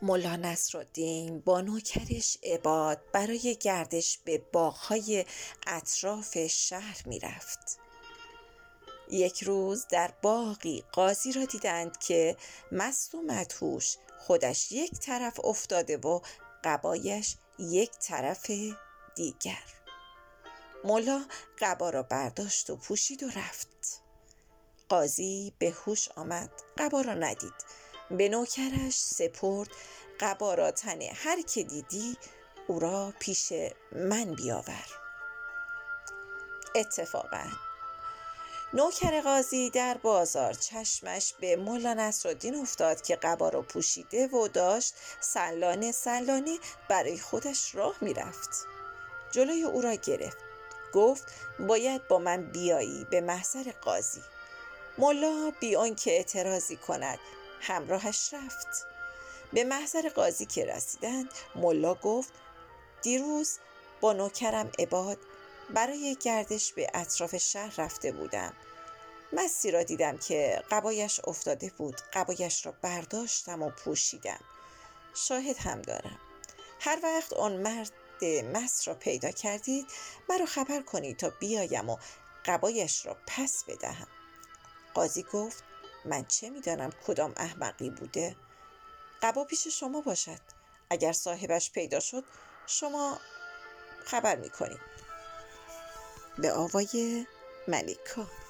ملا نصرالدین با نوکرش عباد برای گردش به باغ‌های اطراف شهر می رفت. یک روز در باغی قاضی را دیدند که مست و مدهوش خودش یک طرف افتاده و قبایش یک طرف دیگر. ملا قبا را برداشت و پوشید و رفت. قاضی به هوش آمد، قبا را ندید. به نوکرش سپرد قبا را تن هر که دیدی او را پیش من بیاور. اتفاقاً نوکر قاضی در بازار چشمش به ملا نصرالدین افتاد که قبا را پوشیده و داشت سلانه سلانه برای خودش راه می رفت. جلوی او را گرفت، گفت باید با من بیایی به محضر قاضی. ملا بی آنکه اعتراضی کند همراهش رفت. به محضر قاضی که رسیدند ملا گفت دیروز با نوکرم عباد برای گردش به اطراف شهر رفته بودم. مستی را دیدم که قبایش افتاده بود، قبایش را برداشتم و پوشیدم. شاهد هم دارم. هر وقت آن مرد مست را پیدا کردید مرا خبر کنید تا بیایم و قبایش را پس بدهم. قاضی گفت من چه میدانم کدام احمقی بوده؟ قبا پیش شما باشد، اگر صاحبش پیدا شد شما خبر میکنید. به آوای ملیکا.